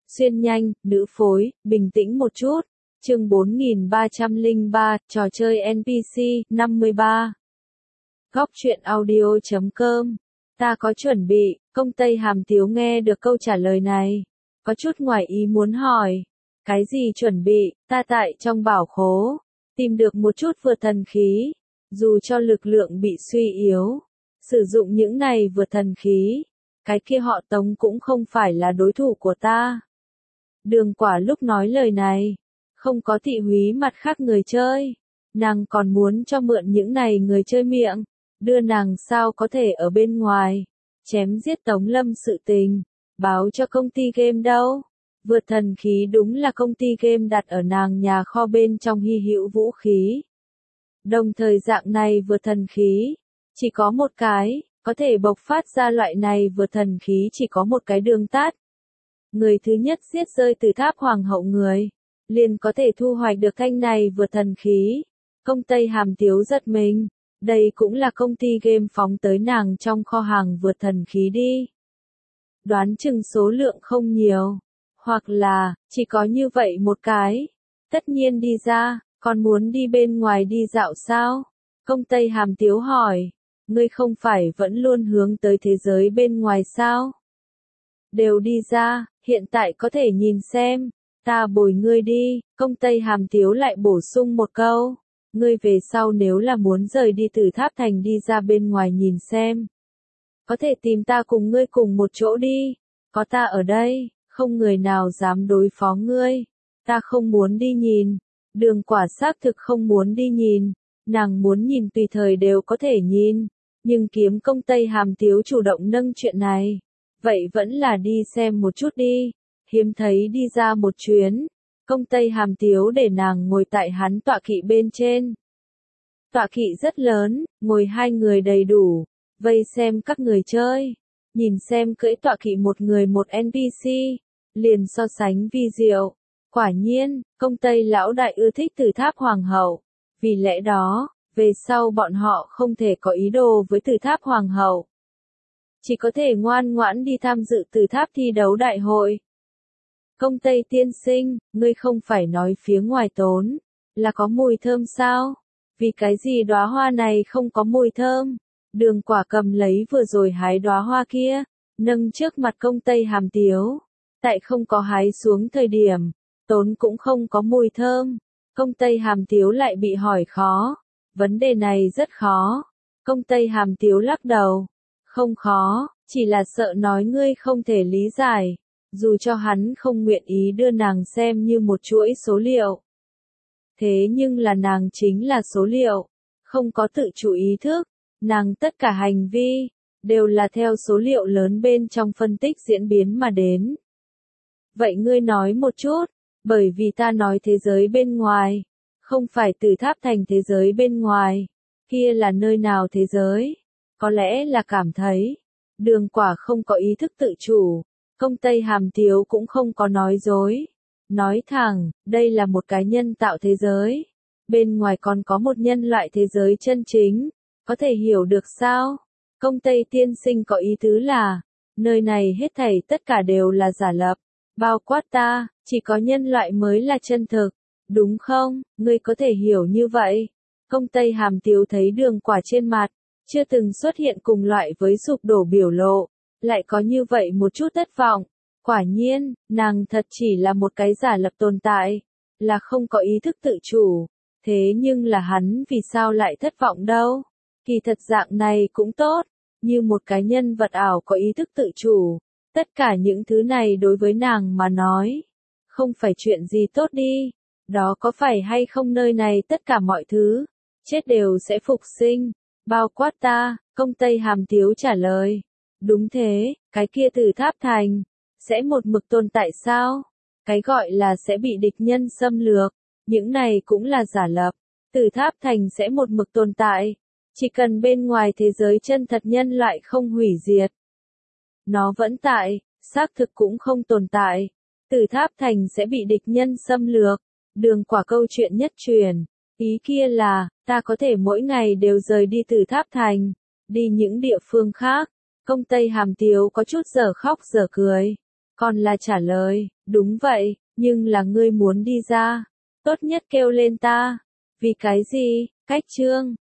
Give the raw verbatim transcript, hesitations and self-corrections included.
Xuyên nhanh, nữ phối, bình tĩnh một chút. Chương bốn nghìn ba trăm lẻ ba, trò chơi en pê xê, năm mươi ba. Góc truyện audio chấm com. Ta có chuẩn bị, công Tây Hàm Tiếu nghe được câu trả lời này. Có chút ngoài ý muốn hỏi. Cái gì chuẩn bị, ta tại trong bảo khố. Tìm được một chút vượt thần khí. Dù cho lực lượng bị suy yếu. Sử dụng những này vượt thần khí. Cái kia họ Tống cũng không phải là đối thủ của ta. Đường Quả lúc nói lời này. Không có thị húy mặt khác người chơi. Nàng còn muốn cho mượn những này người chơi miệng. Đưa nàng sao có thể ở bên ngoài. Chém giết Tống Lâm sự tình. Báo cho công ty game đâu. Vượt thần khí đúng là công ty game đặt ở nàng nhà kho bên trong hy hữu vũ khí. Đồng thời dạng này vượt thần khí. Chỉ có một cái. Có thể bộc phát ra loại này vượt thần khí chỉ có một cái đường tắt. Người thứ nhất giết rơi từ tháp hoàng hậu người. Liền có thể thu hoạch được thanh này vượt thần khí. Công Tây Hàm Tiếu giật mình. Đây cũng là công ty game phóng tới nàng trong kho hàng vượt thần khí đi. Đoán chừng số lượng không nhiều. Hoặc là, chỉ có như vậy một cái. Tất nhiên đi ra, còn muốn đi bên ngoài đi dạo sao? Công Tây Hàm Tiếu hỏi. Ngươi không phải vẫn luôn hướng tới thế giới bên ngoài sao? Đều đi ra, hiện tại có thể nhìn xem. Ta bồi ngươi đi, công Tây Hàm Tiếu lại bổ sung một câu. Ngươi về sau nếu là muốn rời đi từ Tháp Thành đi ra bên ngoài nhìn xem. Có thể tìm ta cùng ngươi cùng một chỗ đi. Có ta ở đây, không người nào dám đối phó ngươi. Ta không muốn đi nhìn. Đường Quả xác thực không muốn đi nhìn. Nàng muốn nhìn tùy thời đều có thể nhìn. Nhưng kiếm công Tây Hàm Tiếu chủ động nâng chuyện này. Vậy vẫn là đi xem một chút đi. Hiếm thấy đi ra một chuyến. Công Tây Hàm Tiếu để nàng ngồi tại hắn tọa kỵ bên trên. Tọa kỵ rất lớn, ngồi hai người đầy đủ. Vây xem các người chơi. Nhìn xem cưỡi tọa kỵ một người một en pê xê. Liền so sánh vi diệu. Quả nhiên, công Tây lão đại ưa thích Từ Tháp Hoàng hậu. Vì lẽ đó, về sau bọn họ không thể có ý đồ với Từ Tháp Hoàng hậu. Chỉ có thể ngoan ngoãn đi tham dự Từ Tháp thi đấu đại hội. Công Tây tiên sinh, ngươi không phải nói phía ngoài tốn, là có mùi thơm sao? Vì cái gì đóa hoa này không có mùi thơm? Đường Quả cầm lấy vừa rồi hái đóa hoa kia, nâng trước mặt công Tây Hàm Tiếu. Tại không có hái xuống thời điểm, tốn cũng không có mùi thơm. Công Tây Hàm Tiếu lại bị hỏi khó. Vấn đề này rất khó. Công Tây Hàm Tiếu lắc đầu. Không khó, chỉ là sợ nói ngươi không thể lý giải. Dù cho hắn không nguyện ý đưa nàng xem như một chuỗi số liệu. Thế nhưng là nàng chính là số liệu. Không có tự chủ ý thức. Nàng tất cả hành vi, đều là theo số liệu lớn bên trong phân tích diễn biến mà đến. Vậy ngươi nói một chút, bởi vì ta nói thế giới bên ngoài. Không phải Từ Tháp Thành thế giới bên ngoài. Kia là nơi nào thế giới? Có lẽ là cảm thấy. Đường Quả không có ý thức tự chủ. Công Tây Hàm Tiếu cũng không có nói dối. Nói thẳng, đây là một cái nhân tạo thế giới. Bên ngoài còn có một nhân loại thế giới chân chính. Có thể hiểu được sao? Công Tây tiên sinh có ý tứ là, nơi này hết thảy tất cả đều là giả lập. Bao quát ta, chỉ có nhân loại mới là chân thực. Đúng không? Ngươi có thể hiểu như vậy. Công Tây Hàm Tiếu thấy Đường Quả trên mặt. Chưa từng xuất hiện cùng loại với sụp đổ biểu lộ. Lại có như vậy một chút thất vọng. Quả nhiên, nàng thật chỉ là một cái giả lập tồn tại. Là không có ý thức tự chủ. Thế nhưng là hắn vì sao lại thất vọng đâu? Kỳ thật dạng này cũng tốt. Như một cái nhân vật ảo có ý thức tự chủ. Tất cả những thứ này đối với nàng mà nói. Không phải chuyện gì tốt đi. Đó có phải hay không nơi này tất cả mọi thứ. Chết đều sẽ phục sinh. Bao quát ta, công Tây Hàm Tiếu trả lời. Đúng thế, cái kia Từ Tháp Thành. Sẽ một mực tồn tại sao? Cái gọi là sẽ bị địch nhân xâm lược. Những này cũng là giả lập. Từ Tháp Thành sẽ một mực tồn tại. Chỉ cần bên ngoài thế giới chân thật nhân loại không hủy diệt. Nó vẫn tại, xác thực cũng không tồn tại. Từ Tháp Thành sẽ bị địch nhân xâm lược. Đường Quả câu chuyện nhất truyền. Ý kia là, ta có thể mỗi ngày đều rời đi Từ Tháp Thành. Đi những địa phương khác. Công Tây Hàm Tiếu có chút giờ khóc giờ cười. Còn là trả lời, đúng vậy, nhưng là ngươi muốn đi ra. Tốt nhất kêu lên ta. Vì cái gì? Cách trương.